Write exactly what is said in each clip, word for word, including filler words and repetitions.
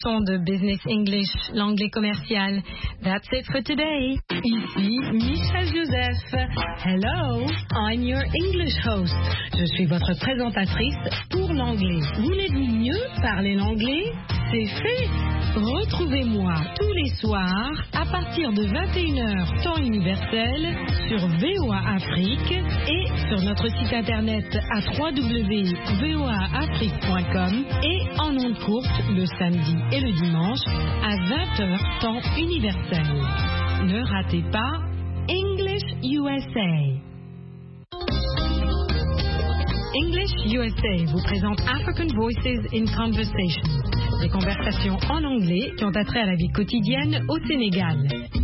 Son de Business English, l'anglais commercial. That's it for today. Ici Michel Joseph. Hello, I'm your English host. Je suis votre présentatrice pour l'anglais. Voulez-vous mieux parler l'anglais? C'est fait. Retrouvez-moi tous les soirs à partir de vingt et une heures temps universel sur V O A Afrique et sur notre site internet à w w w point v o a afrique point com et en ondes courtes le samedi et le dimanche à vingt heures temps universel. Ne ratez pas English U S A. English U S A vous présente African Voices in Conversation, des conversations en anglais qui ont attrait à la vie quotidienne au Sénégal.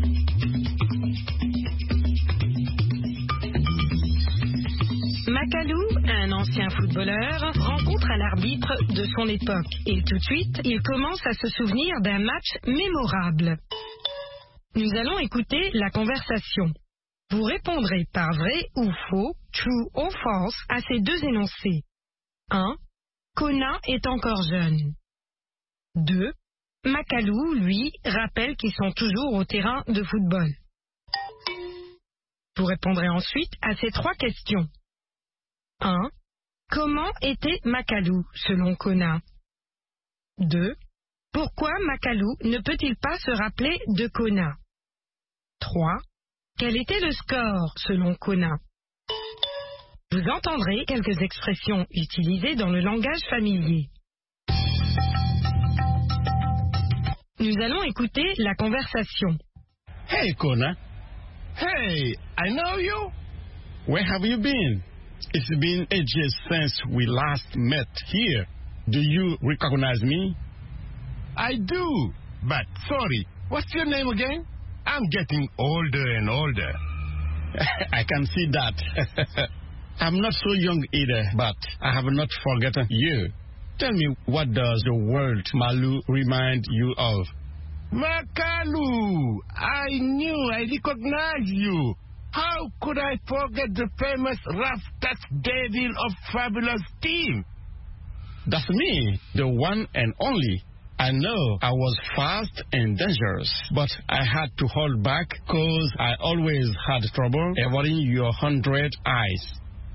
Makalou, un ancien footballeur, rencontre un arbitre de son époque et tout de suite, il commence à se souvenir d'un match mémorable. Nous allons écouter la conversation. Vous répondrez par vrai ou faux, true or false, à ces deux énoncés. un. Kona est encore jeune. deux. Makalou, lui, rappelle qu'ils sont toujours au terrain de football. Vous répondrez ensuite à ces trois questions. un. Comment était Makalou, selon Kona? deux. Pourquoi Makalou ne peut-il pas se rappeler de Kona? trois. Quel était le score, selon Kona? Vous entendrez quelques expressions utilisées dans le langage familier. Nous allons écouter la conversation. Hey, Kona. Hey, I know you. Where have you been? It's been ages since we last met here. Do you recognize me? I do, but sorry, what's your name again? I'm getting older and older. I can see that. I'm not so young either, but I have not forgotten you. Tell me, what does the word Malu remind you of? Makalu! I knew I recognized you. How could I forget the famous rough touch devil of Fabulous Team? That's me, the one and only. I know I was fast and dangerous, but I had to hold back because I always had trouble avoiding your hundred eyes.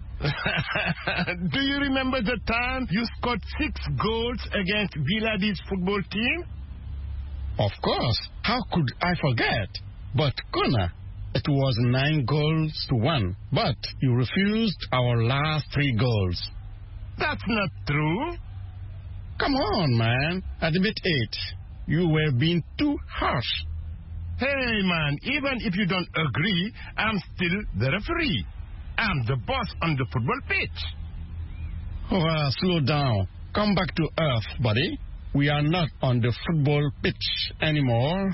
Do you remember the time you scored six goals against Villadi's football team? Of course. How could I forget? But, Kona, it was nine goals to one, but you refused our last three goals. That's not true. Come on, man. Admit it. You were being too harsh. Hey, man, even if you don't agree, I'm still the referee. I'm the boss on the football pitch. Oh, uh, slow down. Come back to earth, buddy. We are not on the football pitch anymore.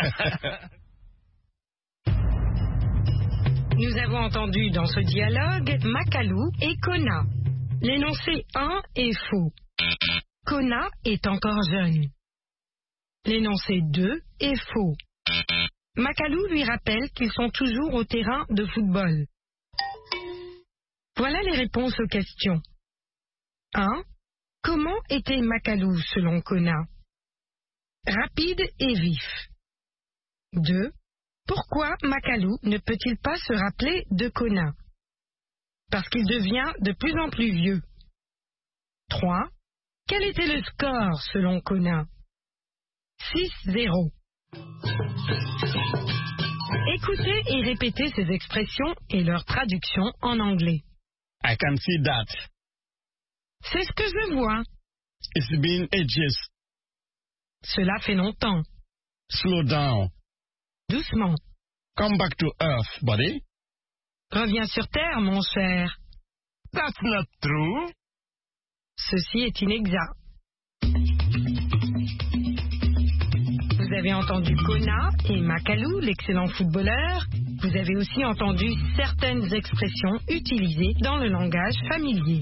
Nous avons entendu dans ce dialogue Makalou et Kona. L'énoncé un est faux. Kona est encore jeune. L'énoncé deux est faux. Makalou lui rappelle qu'ils sont toujours au terrain de football. Voilà les réponses aux questions. un. Comment était Makalou selon Kona? Rapide et vif. deux. Pourquoi Makalou ne peut-il pas se rappeler de Kona? Parce qu'il devient de plus en plus vieux. trois. Quel était le score selon Kona? six zéro. Écoutez et répétez ces expressions et leur traduction en anglais. I can see that. C'est ce que je vois. It's been ages. Cela fait longtemps. Slow down. Doucement. Come back to earth, buddy. Reviens sur terre, mon cher. That's not true. Ceci est inexact. Vous avez entendu Kona et Makalou, l'excellent footballeur. Vous avez aussi entendu certaines expressions utilisées dans le langage familier.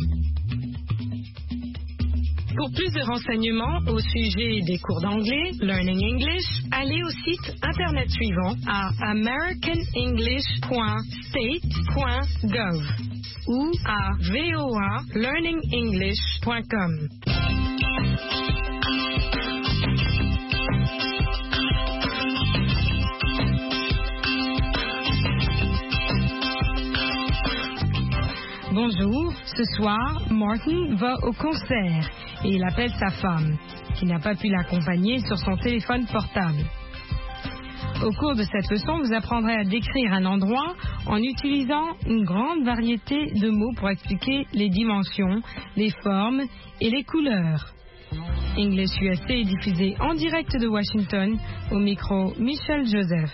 Pour plus de renseignements au sujet des cours d'anglais, Learning English, allez au site internet suivant à american english point state point gov ou à v o a learning english point com. Bonjour, ce soir, Martin va au concert et il appelle sa femme, qui n'a pas pu l'accompagner sur son téléphone portable. Au cours de cette leçon, vous apprendrez à décrire un endroit en utilisant une grande variété de mots pour expliquer les dimensions, les formes et les couleurs. English U S A est diffusé en direct de Washington, au micro Michel Joseph.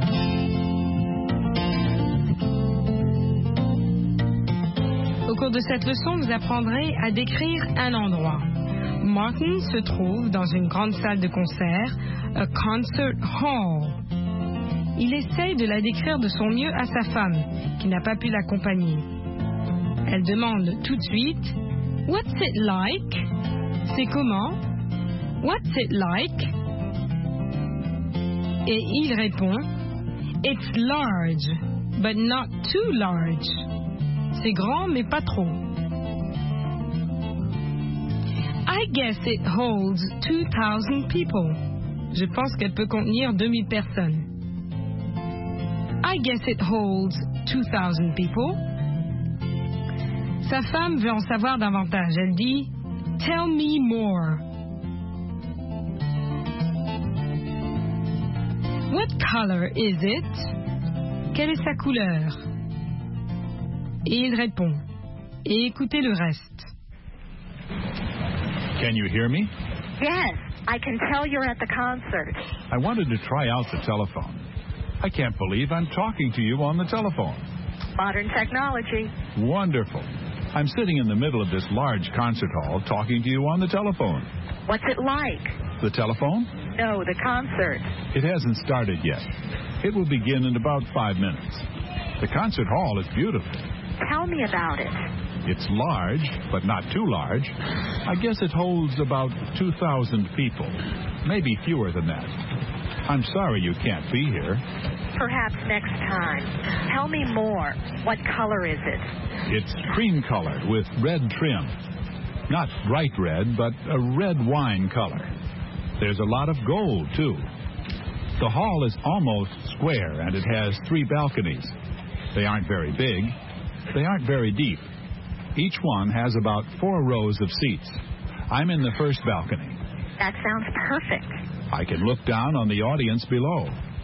Au cours de cette leçon, vous apprendrez à décrire un endroit. Martin se trouve dans une grande salle de concert, a concert hall. Il essaye de la décrire de son mieux à sa femme, qui n'a pas pu l'accompagner. Elle demande tout de suite « What's it like ?» C'est comment? What's it like? Et il répond It's large, but not too large. C'est grand, mais pas trop. I guess it holds two thousand people. Je pense qu'elle peut contenir deux mille personnes. I guess it holds two thousand people. Sa femme veut en savoir davantage. Elle dit Tell me more. What color is it? Quelle est sa couleur? Et il répond. Et écoutez le reste. Can you hear me? Yes, I can tell you're at the concert. I wanted to try out the telephone. I can't believe I'm talking to you on the telephone. Modern technology. Wonderful. I'm sitting in the middle of this large concert hall talking to you on the telephone. What's it like? The telephone? No, the concert. It hasn't started yet. It will begin in about five minutes. The concert hall is beautiful. Tell me about it. It's large, but not too large. I guess it holds about two thousand people, maybe fewer than that. I'm sorry you can't be here. Perhaps next time. Tell me more. What color is it? It's cream-colored with red trim. Not bright red, but a red wine color. There's a lot of gold, too. The hall is almost square, and it has three balconies. They aren't very big. They aren't very deep. Each one has about four rows of seats. I'm in the first balcony. That sounds perfect. I can look down on the audience below.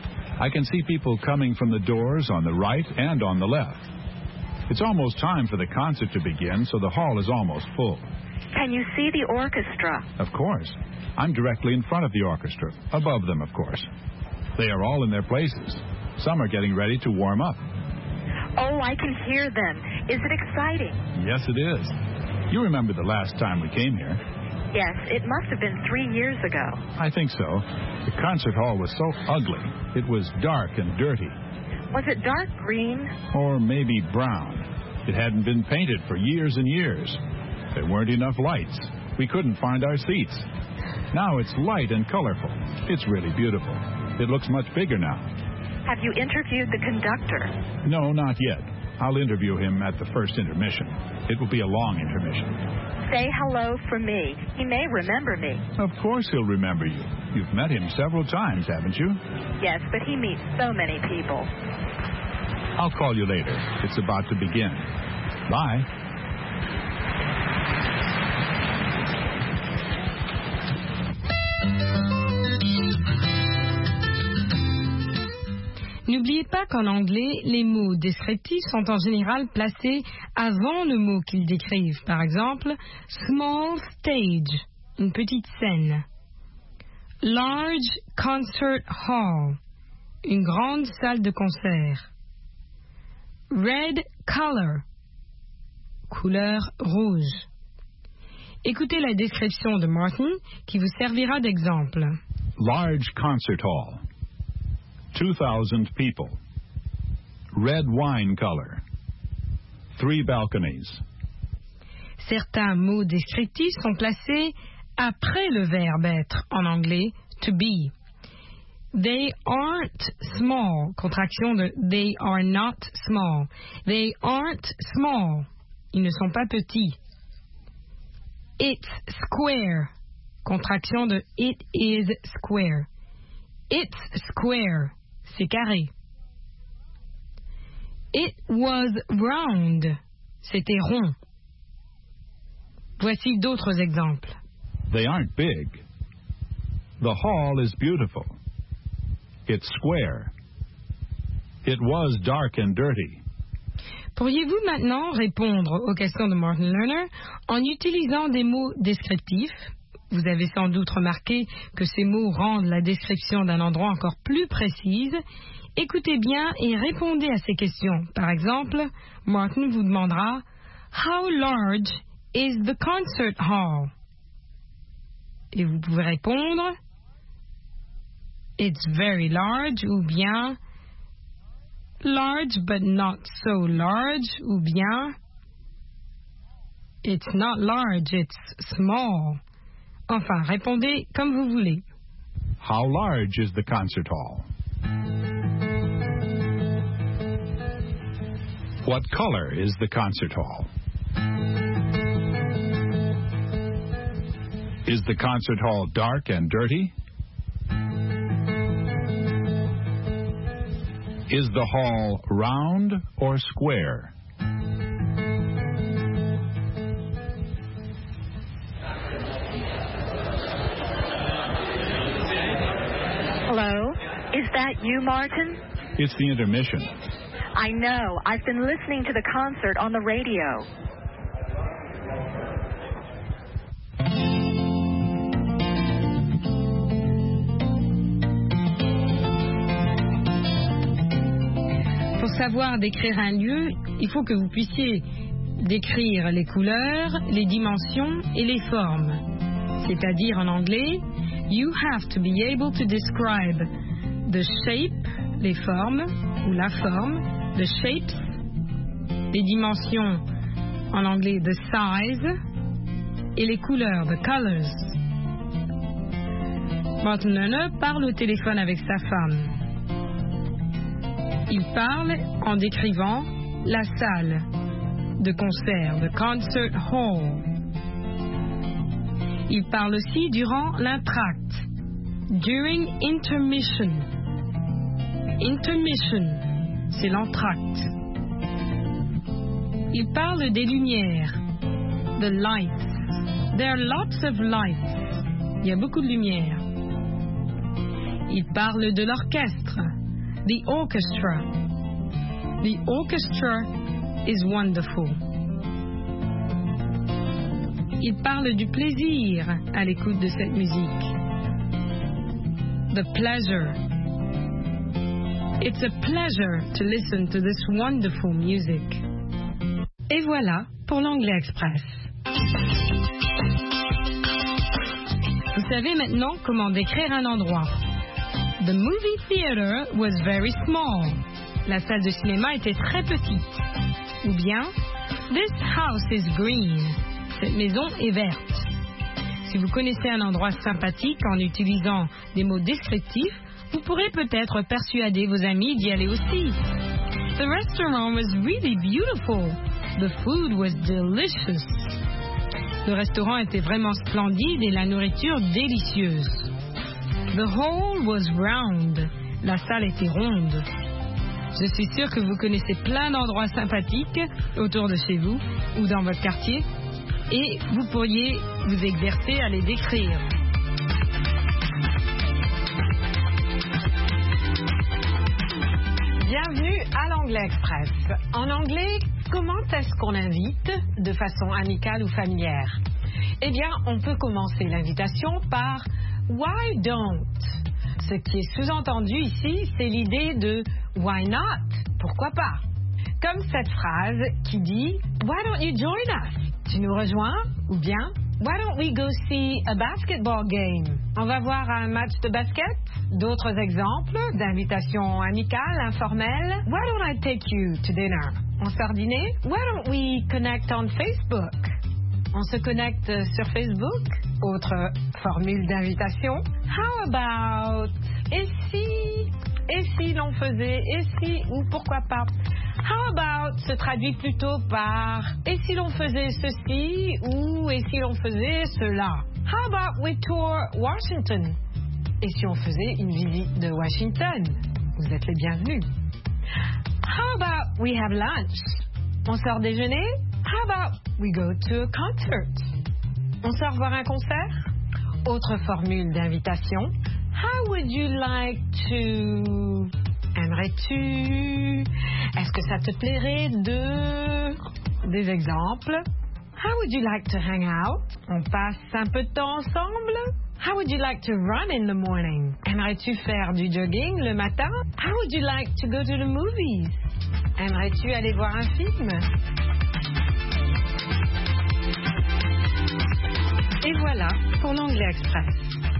I can see people coming from the doors on the right and on the left. It's almost time for the concert to begin, so the hall is almost full. Can you see the orchestra? Of course. I'm directly in front of the orchestra, above them, of course. They are all in their places. Some are getting ready to warm up. Oh, I can hear them. Is it exciting? Yes, it is. You remember the last time we came here. Yes, it must have been three years ago. I think so. The concert hall was so ugly. It was dark and dirty. Was it dark green? Or maybe brown. It hadn't been painted for years and years. There weren't enough lights. We couldn't find our seats. Now it's light and colorful. It's really beautiful. It looks much bigger now. Have you interviewed the conductor? No, not yet. I'll interview him at the first intermission. It will be a long intermission. Say hello for me. He may remember me. Of course he'll remember you. You've met him several times, haven't you? Yes, but he meets so many people. I'll call you later. It's about to begin. Bye. N'oubliez pas qu'en anglais, les mots descriptifs sont en général placés avant le mot qu'ils décrivent. Par exemple, small stage, une petite scène. Large concert hall, une grande salle de concert. Red color, couleur rouge. Écoutez la description de Martin qui vous servira d'exemple. Large concert hall. two thousand people. Red wine color. Three balconies. Certains mots descriptifs sont placés après le verbe être en anglais to be. They aren't small, contraction de they are not small. They aren't small. Ils ne sont pas petits. It's square, contraction de it is square. It's square. C'est carré. It was round. c'était rond. Voici d'autres exemples. They aren't big. The hall is beautiful. It's square. It was dark and dirty. Pourriez-vous maintenant répondre aux questions de Martin Lerner en utilisant des mots descriptifs? Vous avez sans doute remarqué que ces mots rendent la description d'un endroit encore plus précise. Écoutez bien et répondez à ces questions. Par exemple, Martin vous demandera « How large is the concert hall? » Et vous pouvez répondre « It's very large » ou bien « Large but not so large » ou bien « It's not large, it's small ». Enfin, répondez comme vous voulez. How large is the concert hall? What color is the concert hall? Is the concert hall dark and dirty? Is the hall round or square? Hello? Is that you, Martin? It's the intermission. I know. I've been listening to the concert on the radio. Pour savoir décrire un lieu, il faut que vous puissiez décrire les couleurs, les dimensions et les formes. C'est-à-dire en anglais, you have to be able to describe the shape, les formes, ou la forme, the shapes, les dimensions, en anglais, the size, et les couleurs, the colors. Martin Lerner parle au téléphone avec sa femme. Il parle en décrivant la salle de concert, the concert hall. Il parle aussi durant l'entracte, during intermission. Intermission, c'est l'entracte. Il parle des lumières, the lights. There are lots of lights. Il y a beaucoup de lumière. Il parle de l'orchestre, the orchestra. The orchestra is wonderful. Il parle du plaisir à l'écoute de cette musique. The pleasure. It's a pleasure to listen to this wonderful music. Et voilà pour l'anglais express. Vous savez maintenant comment décrire un endroit. The movie theater was very small. La salle de cinéma était très petite. Ou bien, this house is green. Cette maison est verte. Si vous connaissez un endroit sympathique en utilisant des mots descriptifs, vous pourrez peut-être persuader vos amis d'y aller aussi. The restaurant was really beautiful. The food was delicious. Le restaurant était vraiment splendide et la nourriture délicieuse. The hall was round. La salle était ronde. Je suis sûre que vous connaissez plein d'endroits sympathiques autour de chez vous ou dans votre quartier et vous pourriez vous exercer à les décrire. Bienvenue à l'Anglais Express. En anglais, comment est-ce qu'on invite de façon amicale ou familière? Eh bien, on peut commencer l'invitation par « Why don't ?» Ce qui est sous-entendu ici, c'est l'idée de « Why not ?» Pourquoi pas? Comme cette phrase qui dit « Why don't you join us ?» Tu nous rejoins? Ou bien « Why don't we go see a basketball game ?» On va voir un match de basket? D'autres exemples d'invitations amicales, informelles. « Why don't I take you to dinner ?» On sort dîner? « Why don't we connect on Facebook ?» On se connecte sur Facebook? Autre formule d'invitation. « How about... » Et si... Et si l'on faisait, et si, ou pourquoi pas. How about se traduit plutôt par et si l'on faisait ceci, ou et si l'on faisait cela. How about we tour Washington? Et si on faisait une visite de Washington? Vous êtes les bienvenus. How about we have lunch? On sort déjeuner? How about we go to a concert? On sort voir un concert? Autre formule d'invitation. How would you like to... Aimerais-tu? Est-ce que ça te plairait de... Des exemples. How would you like to hang out? On passe un peu de temps ensemble? How would you like to run in the morning? Aimerais-tu faire du jogging le matin? How would you like to go to the movies? Aimerais-tu aller voir un film? Et voilà pour l'Anglais Express.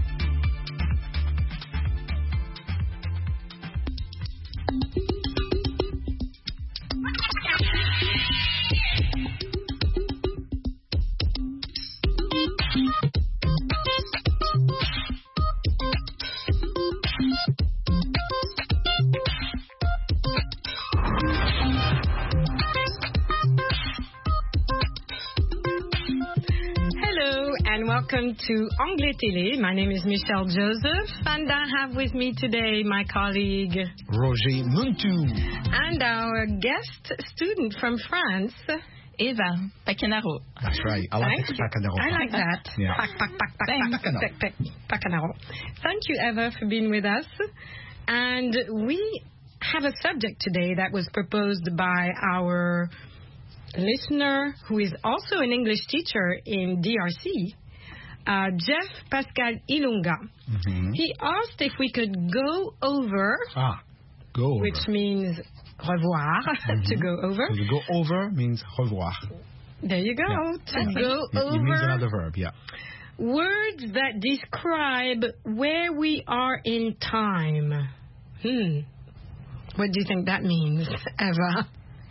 Welcome to Anglais Télé. My name is Michelle Joseph, and I have with me today my colleague Roger Muntu and our guest student from France, Eva Pacanaro. That's right. I like Thank it. Pacanaro. I like that. Yeah. Pac, pac, pac, pac, pac, pac, pac, Pacanaro. Thank you, Eva, for being with us. And we have a subject today that was proposed by our listener, who is also an English teacher in D R C. Uh, Jeff Pascal Ilunga. Mm-hmm. He asked if we could go over, Ah, go over. which means revoir, Mm-hmm. to go over. So to go over means revoir. There you go, Yeah. to go It, it means over another verb, yeah. words that describe where we are in time. Hmm. What do you think that means, Eva?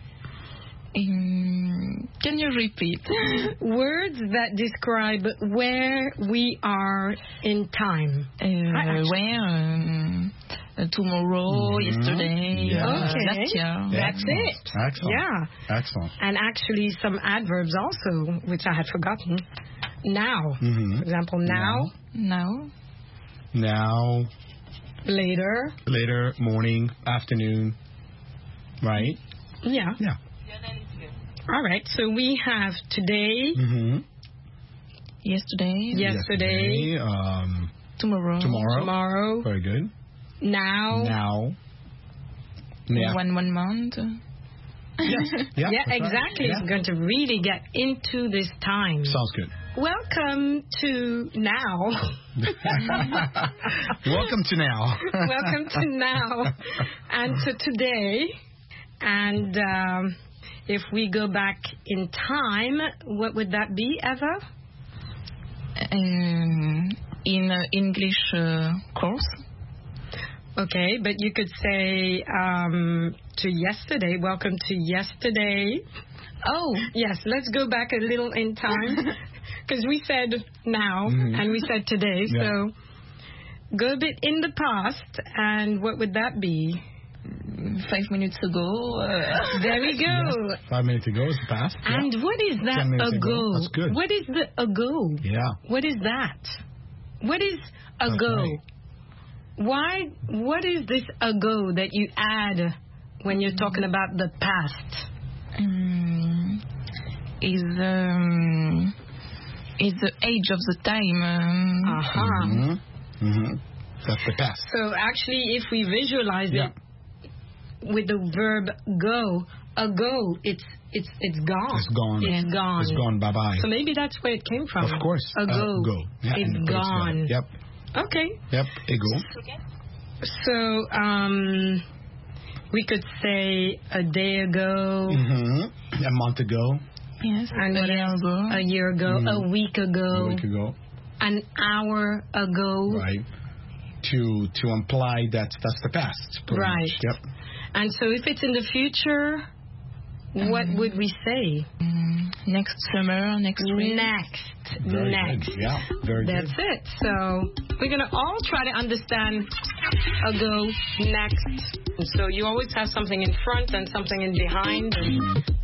Um, can you repeat? Words that describe where we are in time. Uh, where? Um, uh, tomorrow, Mm-hmm. yesterday, Yeah. uh, Okay. last year. That's Excellent. it. Excellent. Yeah. Excellent. And actually some adverbs also, which I had forgotten. Now. Mm-hmm. For example, now, Now. Now, later. later, morning, afternoon, right? Yeah. Yeah. All right. So we have today, Mm-hmm. Yesterday. yesterday, um, Tomorrow. tomorrow. tomorrow, Very good. now. Now. Yeah. One one month. Yeah, Yeah, that's right. exactly. Yeah. It's going to really get into this time. Sounds good. Welcome to now. Welcome to now. Welcome to now and to today. And um, if we go back in time, what would that be, Eva? Um, in uh, English uh, course. Okay, but you could say um, to yesterday. Welcome to yesterday. Oh. Yes, let's go back a little in time. Because we said now Mhm. and we said today. Yeah. So go a bit in the past. And what would that be? Five minutes ago. Uh, There we go. Yes. Five minutes ago is past. Yeah. And what is that Ten minutes ago. ago? That's good. What is the ago? Yeah. What is that? What is ago? Okay. Why? What is this ago that you add when you're talking about the past? um, is um, is the age of the time. Um, Uh-huh. Mm-hmm. Mm-hmm. That's the past. So actually, if we visualize Yeah. it with the verb go, ago, it's it's it's gone. It's gone. It's gone. It's gone. Bye bye. So maybe that's where it came from. Of course. Ago. Uh, go. Yeah, It's and it's gone. Yep. Okay. Yep. Ego. So um, we could say a day ago, Mm-hmm. A month ago. yes. and a what year else? ago. A year ago, Mhm. a week ago, A week ago. an hour ago. Right. To to imply that that's the past. pretty Right. much. Yep. And so if it's in the future, what Mhm. would we say? Um, next summer, next spring. Next. Very Next. good. Yeah. Very That's good. it. So we're going to all try to understand ago, next. And so you always have something in front and something in behind. And